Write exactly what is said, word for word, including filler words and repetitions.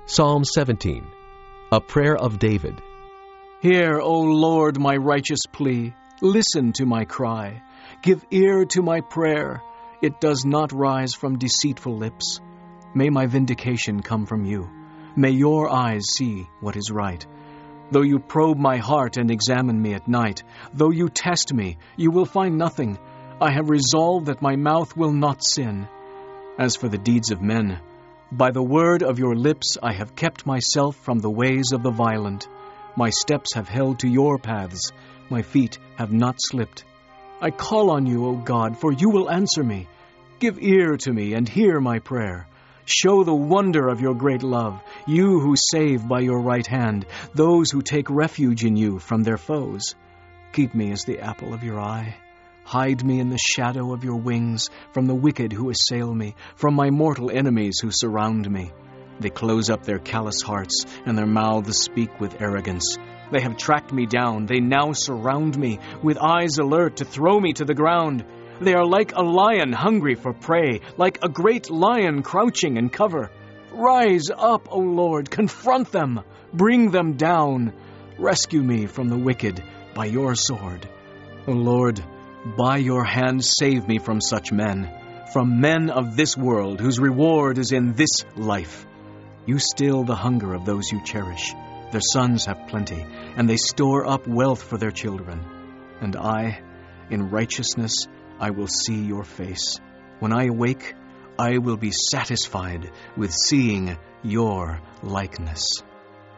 Psalm seventeen, a prayer of David. Hear, O Lord, my righteous plea. Listen to my cry. Give ear to my prayer. It does not rise from deceitful lips. May my vindication come from you. May your eyes see what is right. Though you probe my heart and examine me at night, though you test me, you will find nothing. I have resolved that my mouth will not sin. As for the deeds of men, by the word of your lips I have kept myself from the ways of the violent. My steps have held to your paths. My feet have not slipped. I call on you, O God, for you will answer me. Give ear to me and hear my prayer. Show the wonder of your great love, you who save by your right hand, those who take refuge in you from their foes. Keep me as the apple of your eye. Hide me in the shadow of your wings from the wicked who assail me, from my mortal enemies who surround me. They close up their callous hearts, and their mouths speak with arrogance. They have tracked me down. They now surround me, with eyes alert to throw me to the ground. They are like a lion hungry for prey, like a great lion crouching in cover. Rise up, O Lord, confront them, bring them down. Rescue me from the wicked by your sword. O Lord, by your hand save me from such men, from men of this world whose reward is in this life. You still the hunger of those you cherish. Their sons have plenty, and they store up wealth for their children. And I, in righteousness, I will see your face. When I awake, I will be satisfied with seeing your likeness.